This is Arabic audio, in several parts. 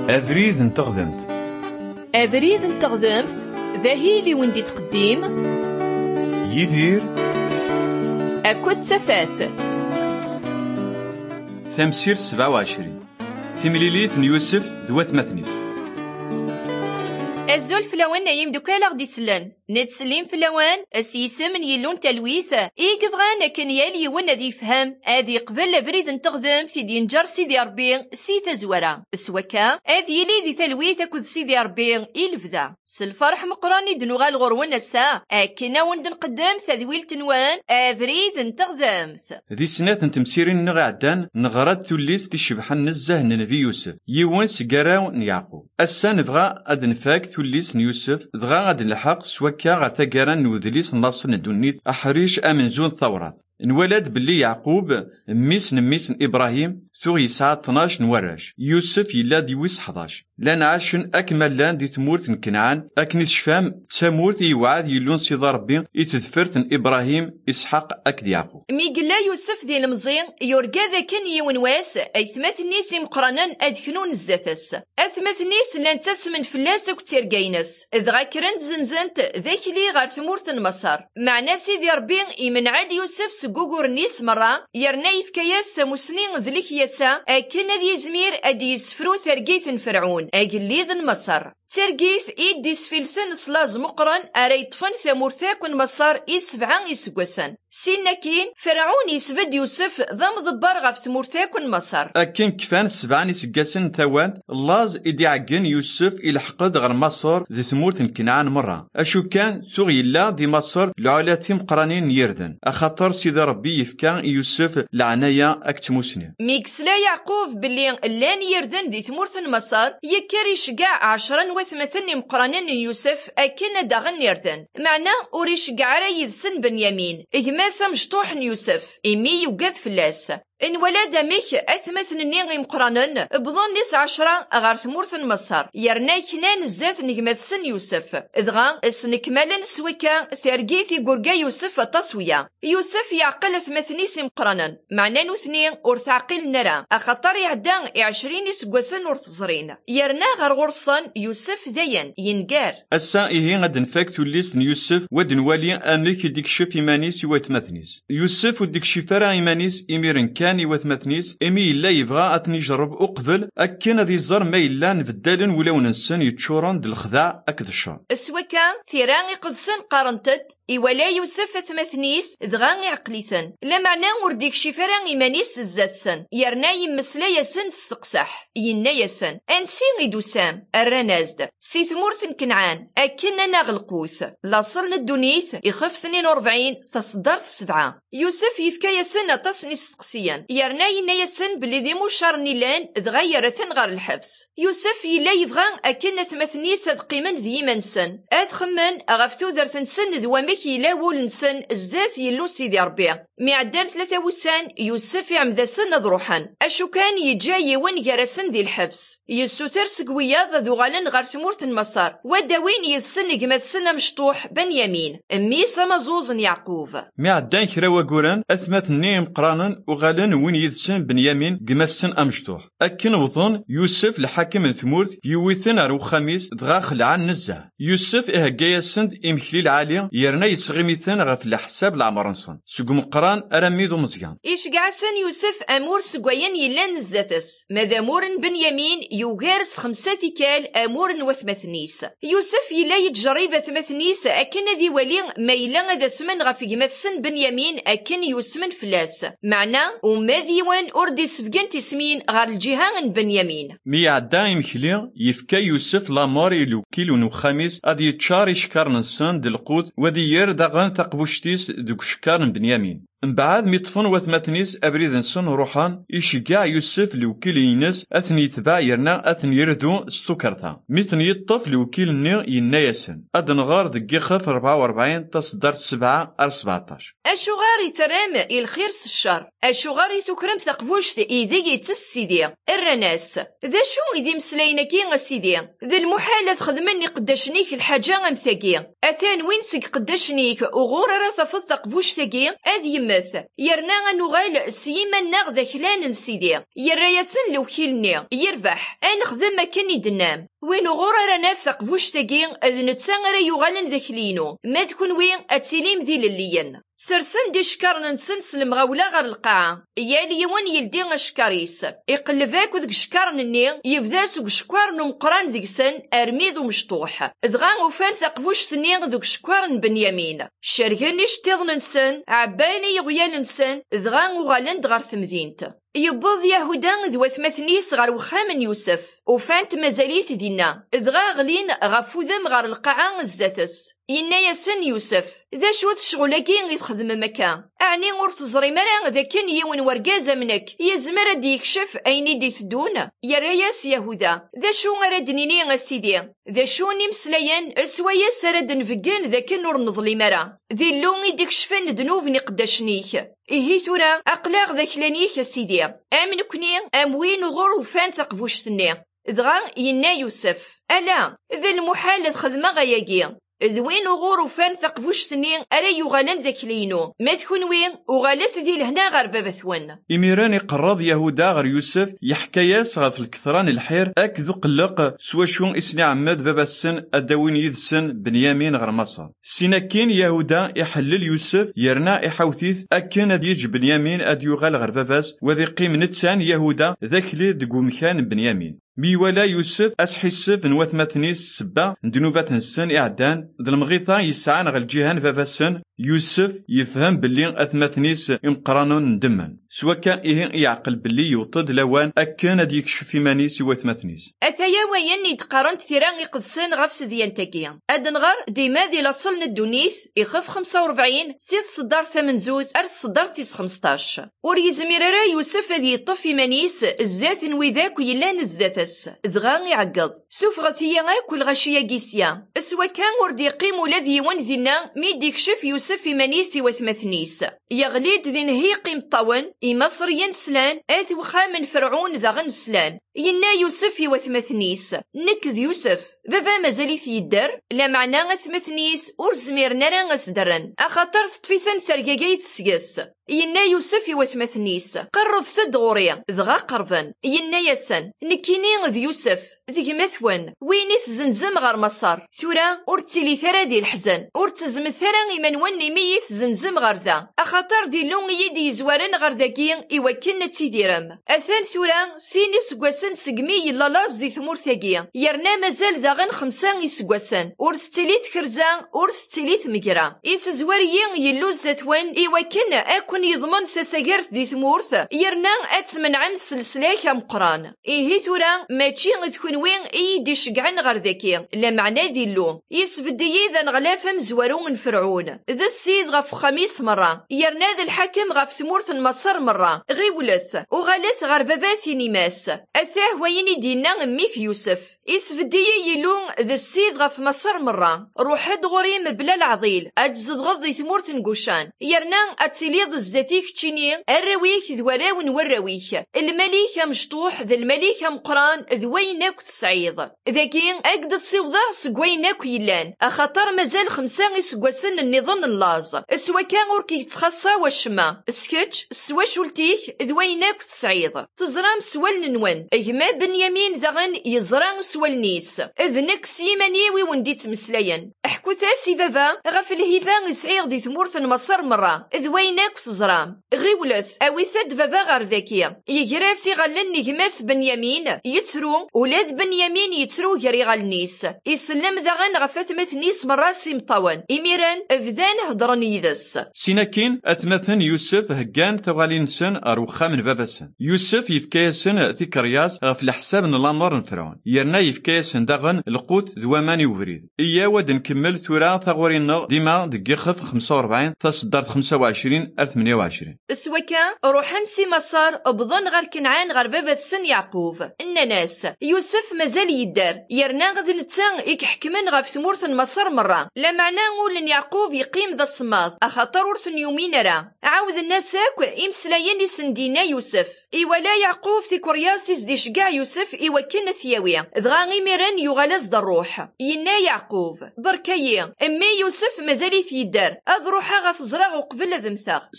أبريد نتغذمت. أبريد نتغذمت ذاهيلي وندي تقديم يدير أكد سفاث ثمسير 27 ثمليليث يوسف ذوات مثنيس. الزول فلوان نايم دوكالا غدي سلان نتسليم فلوان السيسم من يلون تلويثة إيقفغان كان يالي وانا ذي فهم أذي قبل بريد نتغذم سيدي نجر سيدي ربي سيث زورا سوكا أذي لي ذي تلويثة كذ سيدي ربي إلفذا سالفرح مقراني دنوغال غرونا الساعة أكنا وند نقدم ثذويل تنوان أبريد نتغذمث ذي سنات نتمسيرين نغا عدان نغرات توليس تشبحن نزه نبي يوسف يوان سقراو نيعقوب السا نبغى أدنفاك توليس يوسف دغا غد الحق سوكا غا تاقران نوذليس ناصر ندونيت أحريش أمنزون ثورات نولد باللي يعقوب ميسن إبراهيم ثو يسعى 12 نوراش يوسف يلا ديويس 11 لان عاشن أكمل لان دي تمورت كنعان أكني شفام تمورت يوعد يلون سيدي ربي يتذفرت إبراهيم إسحاق أكد يعقوب ميقلا يوسف دي المزين يورقا ذا كان يونواس أي ثمثنيس مقرنان أدكنون الزاثس أثمثنيس لان تسمن فلاس وكتيرقينس إذ كرنت زنزنت ذاك لي غار ثمورت مصر مع سيدي ربي يمن عاد يوسف سقوقور نيس مرة يرنايف كياس مسنين ذلك يسا أكن ذي زمير أدي يسفرو ثرقيث فرعون أقليذ مصر ترقيث إيدي سفلثن صلاز مقرن أريطفن ثمورثاكن مصر إسبعان إسقوسن سيناكين فرعون يسفد يوسف ضم ضبار غف ثمورثاكن مصر أكن كفان 7 إسقاسن ثوان اللاز إدي عقن يوسف إلى حقد غير مصر ذي ثمورث كنعان مرة أشو كان ثغي الله دي مصر لعلاتهم قرانين يردن أخطر سيدي ربي يفكان يوسف لعنايا أكتموسني ميكسلا يعقوب باللي اللان يردن دي ثمورث مصر يكري شقاع 10 وثمثني مقرانين يوسف أكن داغن يردن معنا أوريش قعرا يذسن بنيامين إجماسا مشطوح يوسف إمي يوقذ فلاس إن ولاد ميك أثمثنني مقرانن بظن 10 غار ثمورث مصر يرنا كنان الزات نجمثسن يوسف إذغا اسنكمالا سويكا ثرقيثي قرقا يوسف التصوية يوسف يعقل ثمثنيس مقرانن معنا نوثني أرثعقل نرى أخطر يعدان 20 سقوسن ورثزرين يرنا غار غرصن يوسف ذين ينقار السائهي غد نفاك توليس يوسف ودنوالي أميك ديكشف إيمانيس يواتمثنيس يوسف وديكشفرا إيمانيس إميرن كان وثمثنيس إمي إلا يبغى أتني يجرب أقبل أكن ذي الزر ما إلا نبدالن ولاو ننسن يتشورن دالخداع أكد الشر سوكا ثيران قدسن قارنتد إولا يوسف ثمثنيس دغان عقليثن لا معنى ورديك شفران إيمانيس الزاتسن يرنا يمسلا يسن استقسح ينا يسن أنسي غيدوسام الرنازد سي ثمورثن كنعان أكننا نغلقوث لاصلن الدونيث يخف 42 تصدرت 7 يوسف يفكا يسن أتصني استقسيا يرنا ينا يسن بلي ذي مشار نيلان دغيرتن غار الحبس يوسف يلا يبغان أكن ثمثنيس هاد قيمن ذي منسن أدخمن أغفتو ذرتن سن ذوامك يلا ولنسن الزاث يلو سيدي ربي معدان 3 وسان يوسف يعمد سن ضروحا أشو كان يجاي وين جرسن ذي الحبس يسوتر سقوياض ذو غالن غار ثمورة مصر وداوين يسن جمد سن مشطوح بنيامين ميسا مزوزن يعقوب معدان كراوا قوران أثمثني مقرانن وغالن وين يدسن بنيامين جمسن أمشطوح أكن وظن يوسف لحاكم ثمورث يويثن رو خميس دغا خلعان نزه يوسف إهجايا سند إمكليل عالي يرنا يسغميثن غف الحساب العمرنصن سقم قران أرميدو مزيان إيش قعسن يوسف أمور سقويان يلان الزاتس ماذا مور بنيامين يوغارس 5 كال أمور وثمثنيس يوسف يلا يتجريف ثمثنيس أكن ذي ولي ما يلا ذا سمن غف جمثسن بنيامين أكن يوسمن فلاس معنا وما ديوان أردي سفقن تسمين غار الجهان بنيامين ميعدا يمكلي يفكا يوسف لاماري لو كيلو نو خميس أدي تشاري شكار نسان دلقود وذي يردغن تقبوشتيس دوك شكار بنيامين من بعد ميطفن وثمثنيس أبريد نسن روحان يشجع يوسف لوكيل ينس أثني يتبع يرنا أثني يردو ستوكرتا ميتن يطف لوكيل ني ينايسن أدنغار ذكي خف 44 تصدر 7 17 أشو غاري ترام الخير الشر أشو غاري تكرم ثقفوشت إيدي يتسيدي الرناس ذا شو إذي مسلاينكي غسيدي ذا المحالة تخدمني قداشنيك الحاجة أمثاقي أثان وين سق قداشنيك وغور رثفض ثقفوشتاقي أذي يمث يرنا نغال سيما ناغ ذاكلان نسيدي يرياسن لوكيلني يربح نخدم كني دنام وين غور رانا في ثقفوش تاقين اذ نتسان راه يغالن ذاكلينو ما تكون وين اتسيليم ذي لليين سرسن دي شكار ننسنس المغاولة غير القاعة يالي يوان يلدي غشكاريس يقلباك وذك شكار نني يفداس وك شكوار نمقران ذيك سن ارميد ومشطوح ذغان وفان ثقفوش ثني ذك شكوار بنيامين الشرقاني شتيض ننسن عباني يغيال ننسن ذغان وغالن دغار ثمذينت يبوض يهودا ذو ثمثنيس غار وخام يوسف وفانت مازاليت دينا ذغا غلين غفوذم غار القاعة الزاتس ينا ياسن يوسف ذا شوت الشغلاكي يتخدم مكان أعني غور تزري مرا ذا كان يون ورقازة منك يزمر دي يكشف أين دي تدون يا رياس يهودا ذا شو غردنيني غسيدي ذا شو نمسليان اسوايا سرد نفقان ذا كان نور نظلي مرا ذي اللون ديك شفن دنوف نقداشنيك إيه ثورا أقلاغ ذا كلانيك سيدي أمن كني أموين غور وفان تقفوشتني ذغا ينا يوسف ألا ذا المحال خدمة غياقي ذوين وغور وفان ثقفوشتني أرى يغالن ذاك لينو ما تكون وين وغالت ذي لهنا غير بابثون إميران يقرب يهودا غير يوسف يحكياس غف الكثران الحير أكذو قلق سوا شون إسني عماد بابا السن أداوين يذسن بنيامين غير مصر سيناكين يهودا يحلل يوسف يرنا يحوثيث أكن أد يج بنيامين أد يغال غير باباس وذي قيم نتسان يهودا ذاك لي دقو مكان بنيامين ميولا يوسف أسحسف نوثمثنيس سبا ندنوفات السن إعدان ذا المغيطة يسعان غا الجيهان فافاسن يوسف يفهم باللي أثمثنيس يمقرانون ندمن سوا كان إيه يعقل باللي يوطد لوان أكان ديك شفي مانيس يوثمثنيس أثايا وين يتقارنت ثيران يقدسن غفس ديان تاكيا أدنغر ديما ذي لصل ندونيث يخف 45 سيد صدار 8 زوز أرث صدار 15 وريزمير را يوسف ذي يطفي مانيس الزات وذاك يلان الزاتس ذغان يعقض سوف غثيا كل غشيا قيسيا سوا كان ورد يقيم ولذي يوان ذينا ميديك شف يوسف في منيسي وثمثنيس يغليد ذي نهي قيم طون مصر ينسلان آث وخامن فرعون ذا غنسلان ينا يوسف وثمثنيس نكذ يوسف ذا مازاليث يدر لا معنى ثمثنيس ورزمير نرى غسدرن أخطر تطفيثن ثرقاقاي تسقس ينا يوسف وثمثنيس قرب ثد غوريا ذغا قرفن ينا يسن نكيني ذي يوسف ذي مثون وينيث زنزم غار مصر ثورا ورتسلي ثرا ذي الحزن ورتزم ثرا إيمان وني ميث زنزم غار ذا أخطر دي لون يدي زوارن غار ذاكين إيوكن تيديرم أثان ثورا سيني سقواسن سقمي يلالاز دي ثمور ثاقيا يرنا مازال ذاغن 5 يسقواسن ورثتليث خرزان ورثتليث مقرا إيس زواريين يلوز ذاتوان إيوكن أكون يضمن ثساقرت دي ثمورث يرنا أتمن عم سلسلاك مقران إيه ثورا ماشي تكون وين إيدي شقعن غار ذاكي لا معنى ذي اللون يسفدي ذا نغلافم زوارون فرعون ذا السيد غف 5 مرة يرنا ذا الحاكم غف ثمورث مصر مرة غيولث وغالث غار باباثي نيماس أثاه ويني دينا ميك يوسف يسفدي يلون ذا السيد غف مصر مرة روح دغوري مبلا العضيل أتزد غضي ثمورث نقوشان يرنا أتسليض زداتيك تشيني الرويك ذوراون والرويك المليكة مشطوح ذا المليكة مقران ذويناك تسعيض ذاكين أقد الصيوضة سقويناك يلان أخطر مازال 5 يسقواسن النظام اللاز سوا كان غوركي تخصى وشما سكتش سوا شولتيك ذويناك تسعيض تزرام سوال نوان اجما بنيامين ذغن يزران سوال نيس اذنك سيمانيوي ونديت مسلايا احكو ثاسي بابا غف الهيفان يسعيغ دي ثمورث مصر مرة ذويناك تزرام غيولث اوي ثد بابا غار ذاكيا يجراسي غلن نجماس بنيامين يترو ولاد بنيامين يترو جري غالنيس يسلم ذغن غفت مثنيس مراسي مطوان اميران افذان هضرن يذس سيناكين أثمثن يوسف هجان ثوالين سن أروخا من بابسن يوسف يفكيسن ثكرياس غف الحساب نلامر نفرعون يرنا يفكيسن دغن القوت ذواماني وفريد إيا ود نكمل ثورا ثغورينا ديما دقي خف 45 تصدرت 25 28 سوكا روحان سي مصر بظن غير كنعان غير بابا سن يعقوب إن ناس يوسف مازال يدار يرنا غد نتسان يكحكمن غف ثمورث مصر مرة لا معنى نقول يعقوب يقيم ذا الصماد أخطر ورث يومين راه عاود الناس هاك إمسلايين يسندينا يوسف إيوالا يعقوب في كورياسيس دي شقع يوسف إيوكن ثياوية ذغاني ميران يغالز دا الروح ينا يعقوب بركاية أمي يوسف مازالي في يدار أذ روحا غف زراغ وقبل ذمثاغ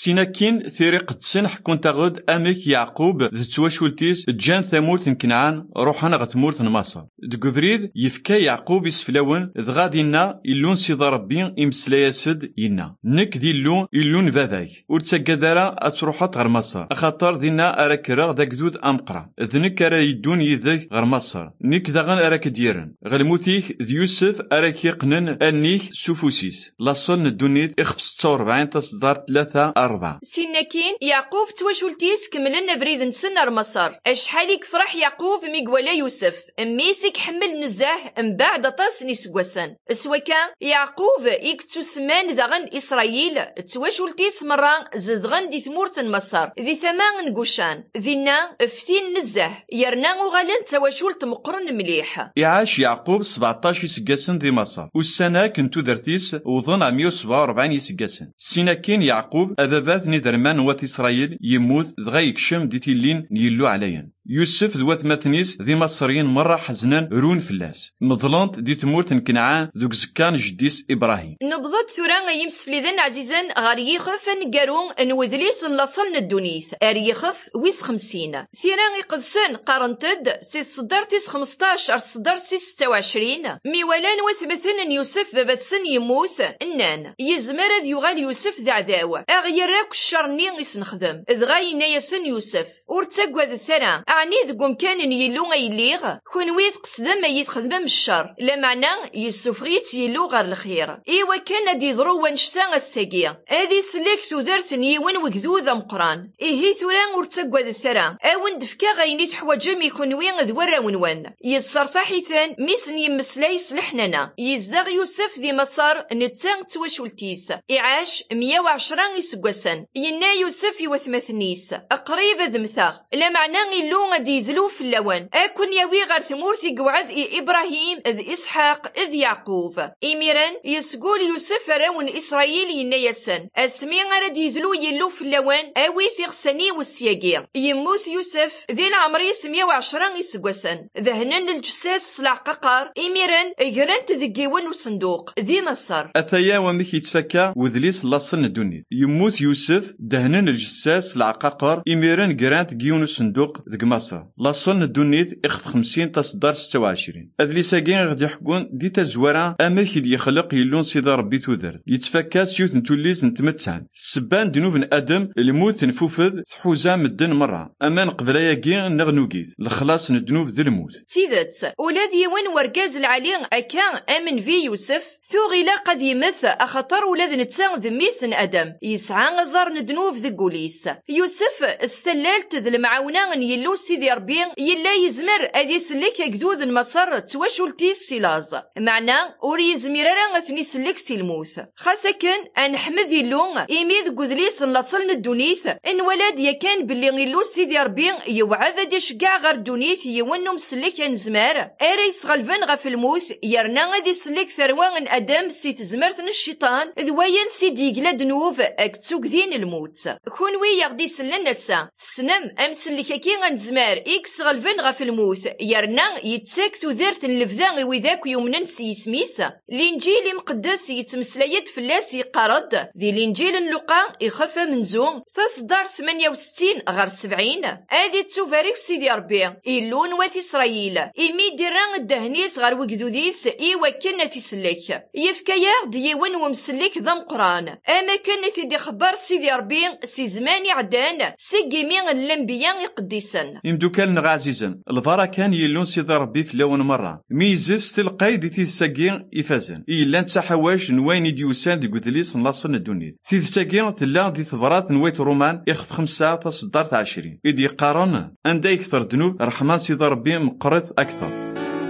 سيناكين ثيري قدسن حكون تاغد أمك يعقوب ذي تواشولتيس جان ثمورت كنعان روحان غتمورت مصر دقبريد يفكا يعقوب يسفلاون ذغادينا إلون سيدا ربي إمسلايا سد ينا نك دي إلون باباك ورتساقدارا أتروحات غير مصر أخاطر دينا أراكرا ذا قدود أمقرا ذنك أرا يدون يذك غير مصر نك داغن أراك ديرن غلموتيك ذي يوسف أراك يقنن أنيك سوفوسيس لاصل الدنيت إخف 46 تصدر 3-4 سيناكين يعقوب تواشولتيس كملنا بريد نسنر مصر أشحاليك فرح يعقوب ميقولا يوسف ميسك حمل نزاه من بعد طاس نسقوسن سواكا يعقوب يكتو سمان ذاغن إسرائيل تواشولتيس مرة زدغن دي ثمورت مصر ذي ثمان نقوشان ذينا فتين نزاه يرنا وغالن تواشولت مقرن مليح يعاش يعقوب 17 يسقاسن ذي مصر والسنة كنتو درتيس وظن 147 يسقاسن سيناكين يعقوب أبابات ندرمان وات إسرائيل يموت دغا يكشم دي تيلين يلو عليا يوسف ذوات مثنيس ذي مصريين مرة حزنان رون فلاس مظلنت دي تمورت كنعان ذوك زكان جديس إبراهيم نبضت ثورا يمس فليذن عزيزا غار يخف نقارون نوذليس نلاصلن الدنيث أريخف ويس 50 ثيران يقدسن قارنتد سيس صدرتيس 15 صدرتيس 26 ميوالان وثبثن يوسف بابتسن يموت النان يزمر ذ يغال يوسف ذا عداوة أغيراك الشرني يسنخدم ذغاينا يسن يوسف ورتقوى ذا الثرا أعني ذقوم كان يلو غيليغ كونويذ قصدم يتخدم الشر لا معنى يسوفغيت يلو غير الخير إيوا كان دي ضرو وانشتا الساقية هذي سليك تودرت نيوان وقذوذ مقران إيهي ثوران ورتقوى ذا الثرا أون دفكا غيني تحواجم يكونوي ذورا ونوان يسرطاحيثان ميسن يمسلاي سلحننا يزدغ يوسف ذي مصر نتسان تواشولتيس إعاش 110 يسقسن ينا يوسف يوثمثنيس أقريب ذمثاغ لا معنى إلو غادي يذلو في اللوان أكون ياوي غير ثمورتي قوعد إبراهيم إذ إسحاق إذ يعقوب إميران يسقول يوسف راون إسرائيل ينا يسن أسمي غاد يذلو يلو في اللوان أوي ثغسني والسياقي يموت يوسف ذي العمريس 110 يسقسن ذهنن الجساس سلع ققر إميران إجرانت ذقيون وصندوق ذي مصر أثايا ومك يتفكى وذليس لاصن الدنيا يموت يوسف دهنن الجساس العقاقر إميران جرانت جيون وصندوق ذق مصر لاصن الدنيا إخف 50 تصدر 26 أذليسا كين غادي يحكون دي تزورا أماك اللي يخلق يلون سيدا ربي تودر يتفكى سيوت نتوليز نتمتسان سبان دنوب آدم الموت نفوفذ تحوزا مدن مرة أمان قبلايا كين نغنوكيث الخلاص ندنوب ذي الموت سيدت ولاد يوان ورقاز العلي أكا أمن في يوسف ثوغيلا قد يمث أخطر ولاد نتسان ذميس أدم يسعى غزار ندنوب ذي قوليس يوسف استلالت ذي المعاونة يلو سيدي ربي يلا يزمر أدي سلك يقدود المسار تواشولتي سيلاز معنا وري يزمر راه ثني سلك سيلموث خاصة أن حمد يلو إميذ قذليس نلاصلن الدونيث إن ولاد يكان باللي يلو سيدي ربي يوعد دي شقع غير دونيث يونو مسلك ينزمار أريس غلفن غف الموث يرنا غادي سلك ثروان أدم سيت زمرتن الشيطان ذوين سيدي قلاد نوف أكتوك ذين الموت كونوي يغدي سلن السا سنم أمسلك كي غنزمار إكس غلفن غف الموت يرنا يتساك تودرت اللفذان وذاك يومنن سيسميس الإنجيل مقدس يتمسلايد فلاس يقارد ذي الإنجيل اللقا يخف منزوم تصدر 68 غير 70 هادي تسوفاريك سيدي ربي إلون وات إسرائيل إمي ديران الدهنيس غير وقدوديس إيوا كنا تسلك يفكايا ديوان ومسلك ذا مقران أما كان تيدي خبر سيدي ربي سي زماني عدان سيقيمي الأنبياء يقدسن إمدوكال نغا عزيزا الفارا كان يلون سيدي ربي في لون مرة ميزز تلقاي دي تيساقين إفازن إلا نتسحواش نوين ديوسان دي قدليس نلاصن الدنيا تيساقين تلا دي ثبرات نويت رومان إخف 5 تصدرت 20 إدي قارن عندها يكثر دنوب رحمن سيدي ربي مقرث أكثر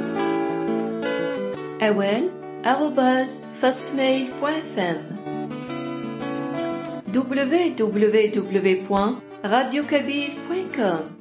أول @fastmail.fm www.radiokabir.com